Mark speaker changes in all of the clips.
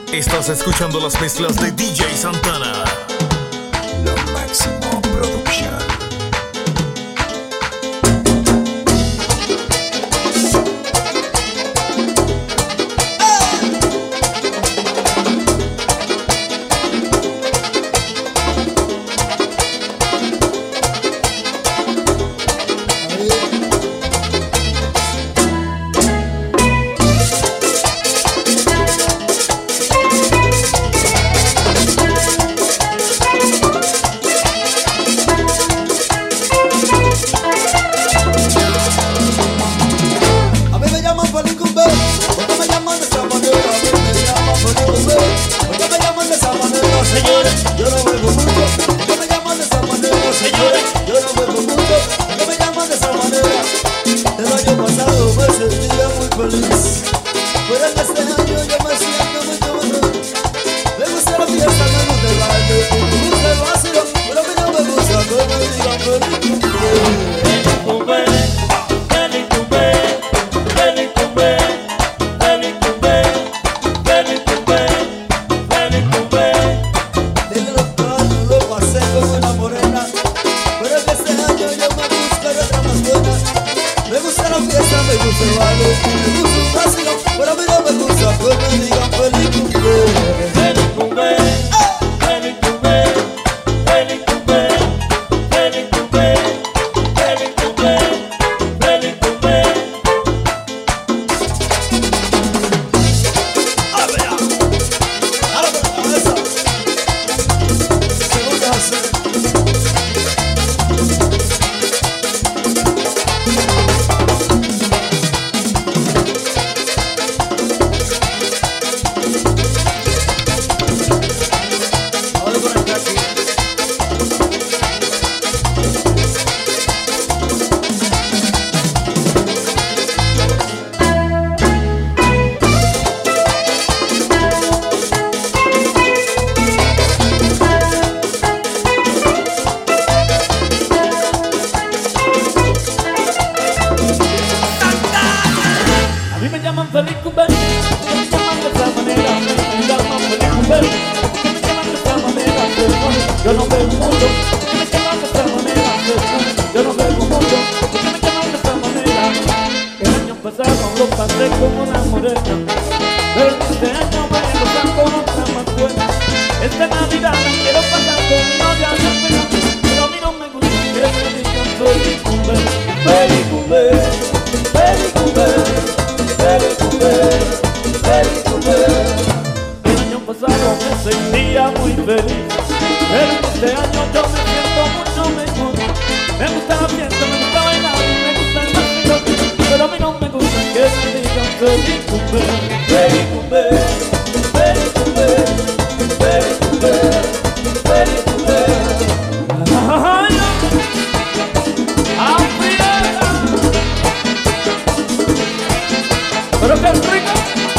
Speaker 1: Estás escuchando las mezclas de DJ Santana.
Speaker 2: Lo Máximo Production.
Speaker 3: Yo no bebo mucho, porque me llaman de esta manera. Yo no bebo mucho, porque me llaman de esta manera. El año pasado lo pasé como una morena, pero este año me lo dan con otra más buena. Esta Navidad me quiero pasar con mi novia de pena, pero a mí no me gusta que me digan feliz cumple, feliz cumple, feliz cumple, feliz cumple, feliz cumple. El año pasado me sentía muy feliz, pero este año yo me siento mucho mejor. Me gusta la fiesta, me gusta bailar, me gusta el vacilón, pero a mí no me gusta que me digan feliz cumple, feliz cumple, feliz cumple, feliz cumple, feliz cumple. Pero qué rico.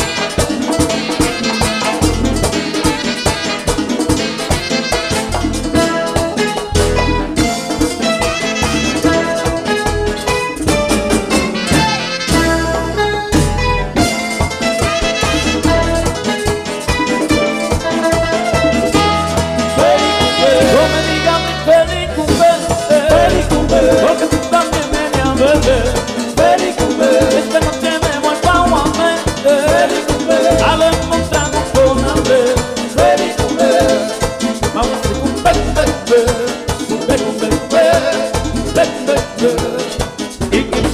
Speaker 3: Porque tú también me a beber. Feliz cumple, esta noche me vuelvo a ver. Feliz cumple, habemos trago con hambre. Feliz cumple, vamos a hacer cumple, cumple, cumple, cumple, cumple. Y que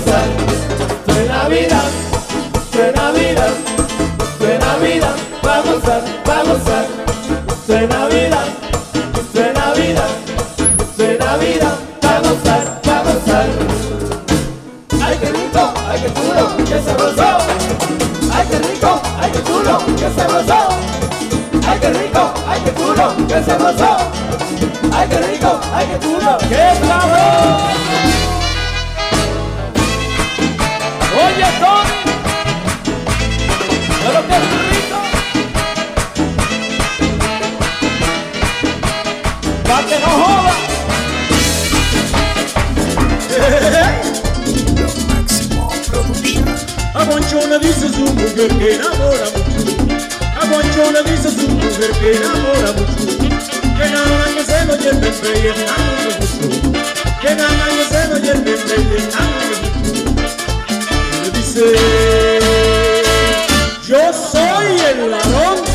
Speaker 3: Navidad, Navidad, Navidad, gozar, pa' gozar. Esto es Navidad, esto es Navidad, esto es Navidad, pa' gozar, pa' gozar. Ay, qué rico, ay, qué chulo, qué sabroso. Ay, qué rico, ay, qué chulo, qué sabroso. Ay, qué rico, ay, qué chulo, qué sabroso. Ay, qué rico, ay, qué chulo, qué sabroso. Oye, Tony, pero qué rico. Pa' que no joda.
Speaker 2: Lo máximo producción.
Speaker 4: A Poncho le dice su mujer que enamora mucho. A Poncho le dice su mujer que enamora mucho. Que gana que se lo lleve rellenando mucho. Que gana que se lo lleve rellenando mucho. Y le dice, yo soy el ladrón.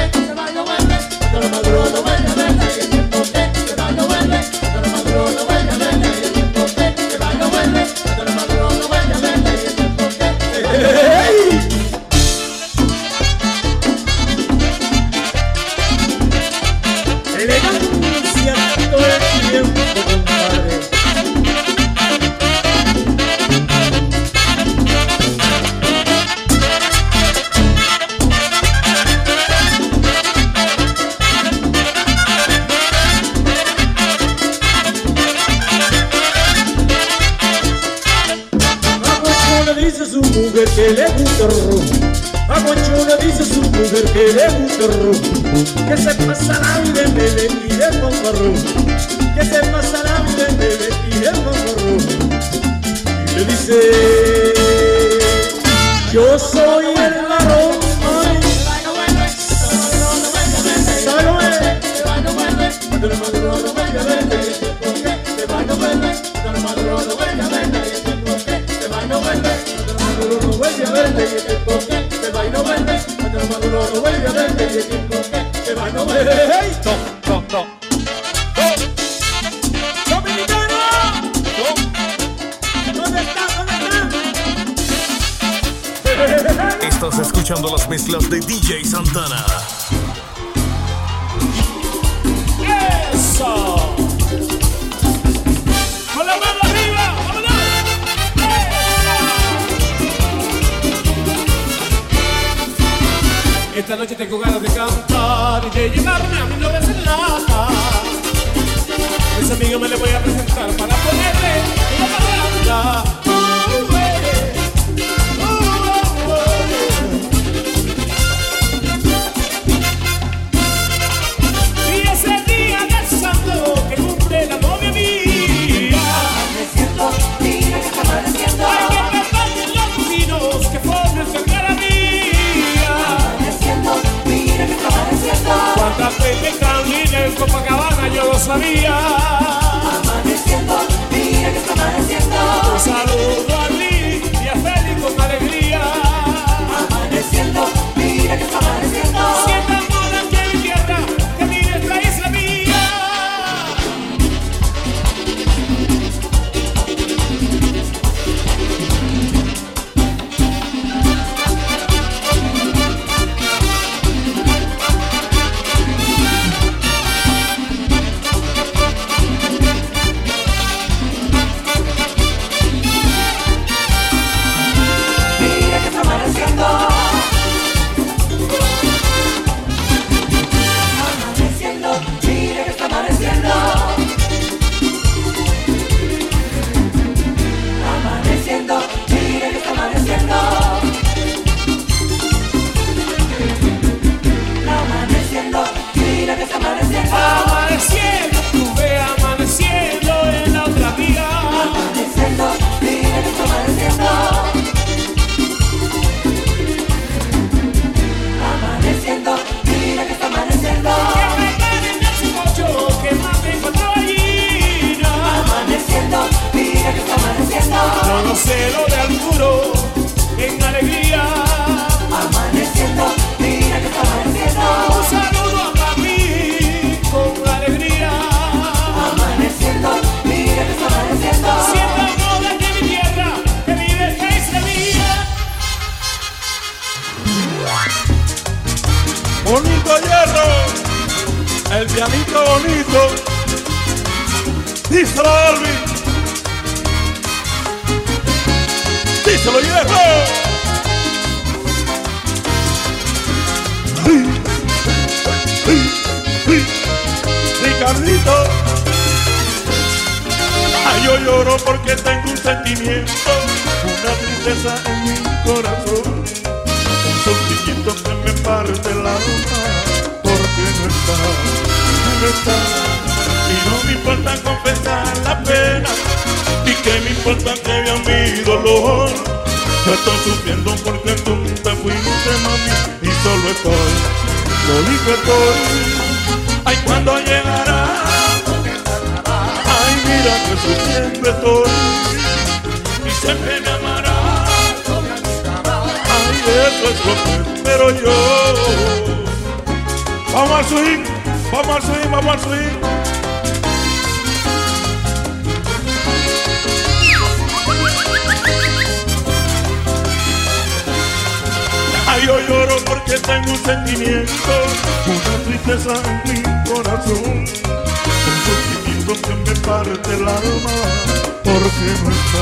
Speaker 4: Elegancia todo el tiempo, compadre. A Poncho le dice su mujer que le gusta el ron. A Poncho le dice su mujer que le gusta el ron. Que se pasa la vida en Belén y de Moncorrón. Que se pasa la vida en Belén y de Moncorrón. Y le dice, yo soy el ladrón. Ay, Salomé. Dominicano, ¿dónde está?
Speaker 1: Estás escuchando las mezclas de DJ Santana.
Speaker 3: Eso. Con la mano arriba, vámonos. Eso. Esta noche tengo ganas de cantar y de llevarme a mi novia serenata. Ese amigo me le voy a presentar para ponerle una parranda. Y ese día de santo que cumple la novia mía,
Speaker 5: Amaneciendo, mira que está amaneciendo.
Speaker 3: hay que perder los vecinos que fue nuestra cara mía.
Speaker 5: Amaneciendo, mira que está amaneciendo.
Speaker 3: Cuántas veces caminé en Copacabana yo lo sabía.
Speaker 5: Amaneciendo, mira que está amaneciendo.
Speaker 3: Un saludo a Lee y a Félix con alegría.
Speaker 5: Amaneciendo, mira que está amaneciendo.
Speaker 3: Sientan moda que mi tierra, que mi nuestra isla mía.
Speaker 4: Bonito hierro, el pianito bonito. Díselo, Alvin. Díselo, hierro. Ricardito. Ay, yo lloro porque tengo un sentimiento, una tristeza en mi corazón, un sentimiento que me parte el alma, porque no está. Y no me importa confesar la pena, y que me importa que vea mi dolor. Yo estoy sufriendo porque tú te fuiste, mami, y solo estoy, solito estoy. Ay, ¿cuándo llegará? Ay, mira que sufriendo estoy, y siempre me amará. Ay, eso es lo que espero yo. Vamos al swing, vamos al swing, vamos al swing. Ay, yo lloro porque tengo un sentimiento, una tristeza en mi corazón, un sentimiento que me parte el alma, porque no está.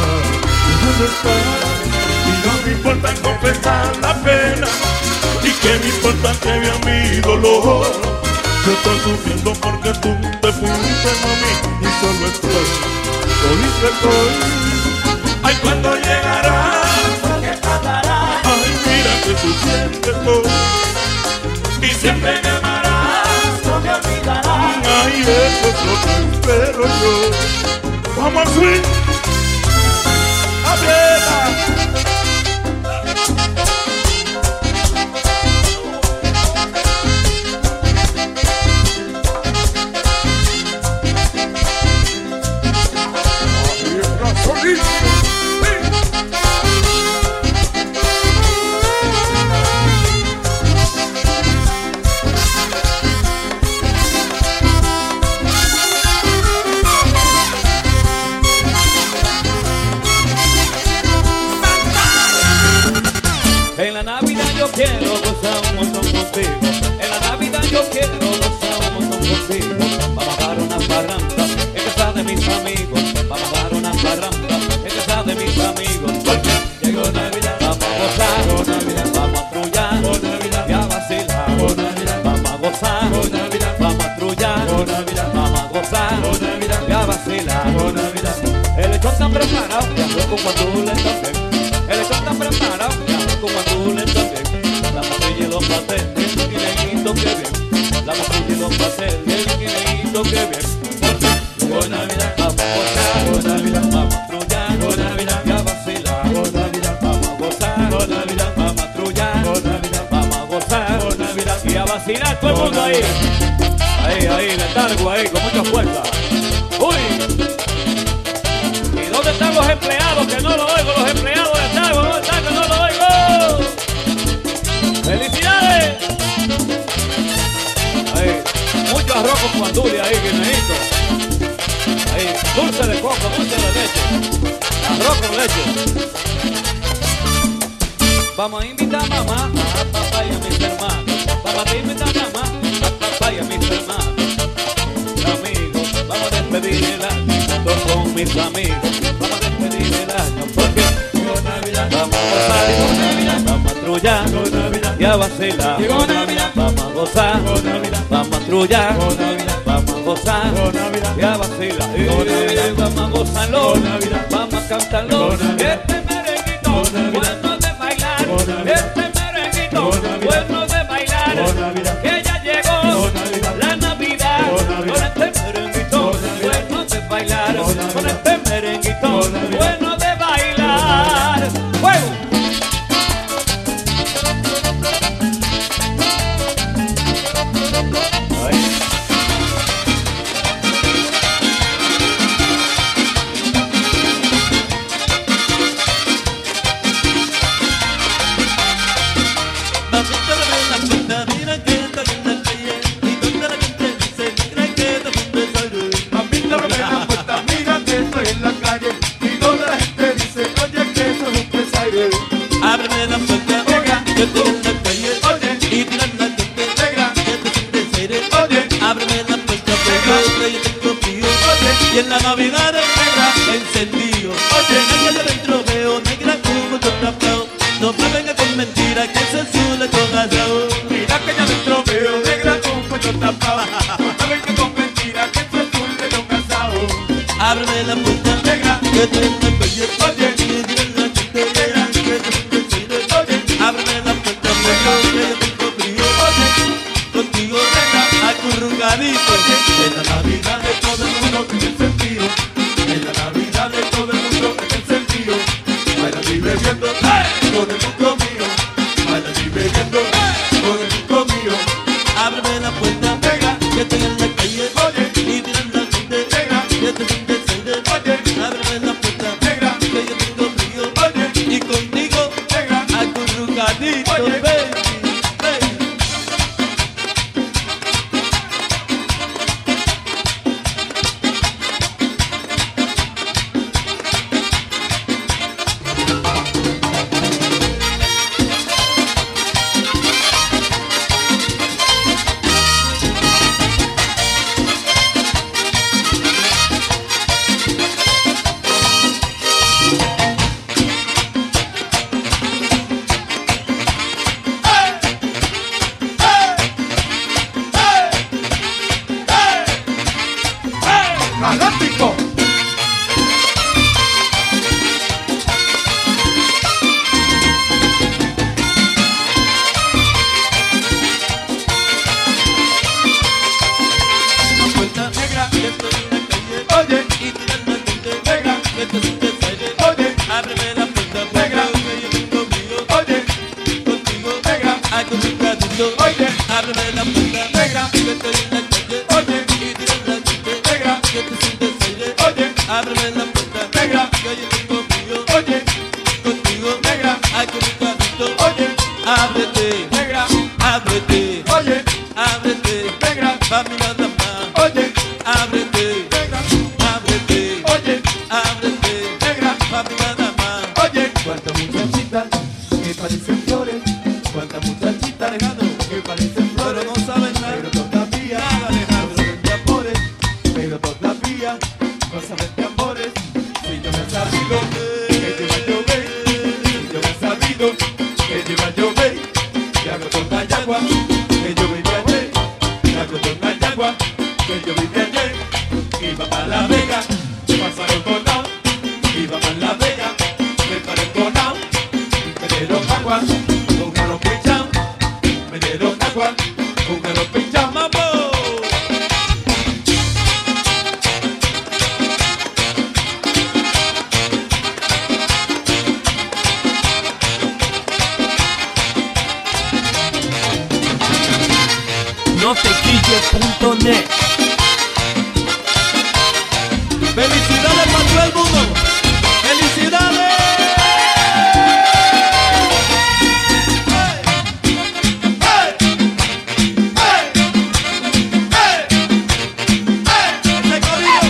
Speaker 4: Y no me importa confesar la pena, y que me importa que vea mi dolor. Yo estoy sufriendo porque tú te fuiste, mami, y solo estoy, solito estoy. Ay, ¿cuándo llegará? Ay, mira que tú siempre estoy, y siempre me amarás, no me olvidarás. Ay, eso es lo que espero yo. Vamos al swing. ¡Aprieta!
Speaker 3: En la Navidad yo quiero gozar un montón contigo. En la Navidad yo quiero gozar un montón contigo. Vamos a dar una parranda en casa de mis amigos. Vamos a dar una parranda en casa de mis amigos. Porque llegó Navidad, vamos a gozar. Navidad, vamos a trullar. Navidad, y a vacilar. Navidad, vamos a gozar. Navidad, vamos a trullar. Navidad, vamos a gozar. Navidad, y a vacilar. Navidad, el lechón está preparado, ya loco cuando le toque. El lechón está preparado, como tú le toques, la morcilla y los pasteles, el guineíto que bien, la morcilla y los pasteles, el guineíto que bien. Con Navidad vamos a gozar, con Navidad vamos a trullar, con Navidad y a vacilar, con Navidad vamos a gozar, con Navidad vamos a trullar, con Navidad vamos a gozar, con Navidad y a vacilar. Todo el mundo ahí, ahí, letargo ahí, con mucha fuerza. Uy, ¿y dónde están los empleados? Que no lo oigo, los empleados de letargo, ¿dónde están? Que no lo oigo. ¡Felicidades! Ahí, mucho arroz con guandule ahí, guineíto. Ahí, dulce de coco, dulce de leche. Arroz con leche. Vamos a invitar a mamá, a papá y a mis hermanos. Vamos a invitar a mamá, a papá y a mis hermanos. Amigos, vamos a despedir el año con mis amigos. Vamos a despedir el año porque Navidad, vamos a gozar, Navidad, vamos a trullar, Navidad, y a vacilar, Navidad, vamos a gozar, Navidad, vamos a trullar, Navidad, vamos a gozar, Navidad, y a vacilar, Navidad, vamos a gozarlo, Navidad, vamos a cantarlo, este merenguito, bueno de bailar, este merenguito, bueno de bailar, que ya llegó la Navidad, con este merenguito, bueno de bailar, con este merenguito, bueno de bailar. ¡Fuego! y en la Navidad es negra encendido. Oye, negra de dentro veo, negra como yo tapeo. No me venga con mentiras que se sule con asado.
Speaker 4: Mira que ya dentro veo negra como yo tapado. No me venga con mentiras que se sule con asado.
Speaker 3: Ábreme la puerta
Speaker 4: Negra,
Speaker 3: que te me pegué.
Speaker 4: Oye,
Speaker 3: Negra, que te me pegué.
Speaker 4: oye,
Speaker 3: Ábreme la puerta que yo tengo frío. Contigo acurrucadito.
Speaker 4: en la Navidad de todo el mundo tiene sentido. En la Navidad de todo el mundo tiene sentido. Baila y bebiendo con el mundo mío. Baila y bebiendo con el mundo mío.
Speaker 3: Ábreme la puerta
Speaker 4: Negra,
Speaker 3: que estoy en la calle.
Speaker 4: oye,
Speaker 3: Y tirando la gente
Speaker 4: negra,
Speaker 3: que te sientes ceder.
Speaker 4: oye,
Speaker 3: Ábreme la puerta
Speaker 4: negra,
Speaker 3: que yo tengo frío.
Speaker 4: oye,
Speaker 3: Y contigo
Speaker 4: negra.
Speaker 3: acurrucadito,
Speaker 4: Oye.
Speaker 3: baby, baby.
Speaker 4: Galáctico.
Speaker 3: La puerta
Speaker 4: Negra,
Speaker 3: que estoy en la calle.
Speaker 4: oye,
Speaker 3: Y tirando la gente
Speaker 4: negra,
Speaker 3: que te sientes ceder.
Speaker 4: oye,
Speaker 3: Ábreme la puerta
Speaker 4: Negra.
Speaker 3: que yo tengo frío.
Speaker 4: oye,
Speaker 3: Contigo
Speaker 4: negra,
Speaker 3: acurrucadito.
Speaker 4: oye,
Speaker 3: Ábreme la puerta
Speaker 4: negra,
Speaker 3: que estoy en la calle.
Speaker 4: oye,
Speaker 3: Y tirando la gente
Speaker 4: negra,
Speaker 3: que te sientes ceder.
Speaker 4: oye,
Speaker 3: Ábreme la puerta
Speaker 4: negra,
Speaker 3: que yo tengo frío.
Speaker 4: oye,
Speaker 3: Contigo
Speaker 4: negra,
Speaker 3: acurrucadito.
Speaker 4: oye,
Speaker 3: Ábrete,
Speaker 4: negra,
Speaker 3: ábrete,
Speaker 4: oye,
Speaker 3: ábrete.
Speaker 4: negra,
Speaker 3: Va mi nada más.
Speaker 4: oye,
Speaker 3: Ábrete,
Speaker 4: negra,
Speaker 3: ábrete,
Speaker 4: oye,
Speaker 3: ábrete.
Speaker 4: negra,
Speaker 3: Va mi nada más.
Speaker 4: oye. Cuántas muchachitas que parecen flores, cuántas muchachitas
Speaker 3: Alejandro,
Speaker 4: que parecen
Speaker 3: pero
Speaker 4: flores,
Speaker 3: no saben nada.
Speaker 4: pero todavía
Speaker 3: Nada, Alejandro.
Speaker 4: no saben de amores, pero todavía no saben de amores. Si yo me he sabido que te va a llover, si yo me he sabido que te va a llover, que hago con la yagua, que yo viví ayer, que hago con la yagua, que yo viví ayer, iba para La Vega, pasaron con lado, iba para La Vega, me paré con lado, me dieron agua, un arroz pinchado, me dieron agua, un arroz pinchado.
Speaker 3: ¡Mambo!
Speaker 2: Notequille.net.
Speaker 3: ¡Felicidades para todo el mundo! ¡Felicidades! ¡Ese corillo!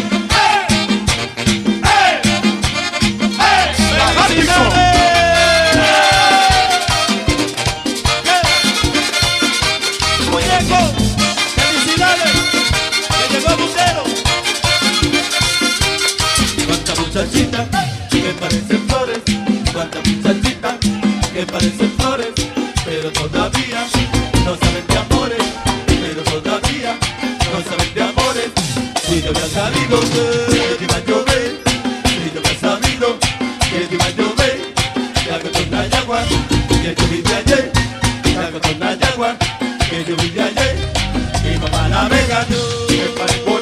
Speaker 3: ¡Muñeco! ¡Felicidades! ¡Que llegó el bucero!
Speaker 4: Cuántas muchachitas que parecen flores, cuántas muchachitas que parecen flores, pero todavía no saben de amores, pero todavía no saben de amores. Si yo había sabido que te iba a llover, si yo había sabido que te iba a llover, que hago con la yagua, que yo viví ayer, que hago con la yagua, que yo viví ayer, y mamá La Vega, que parezco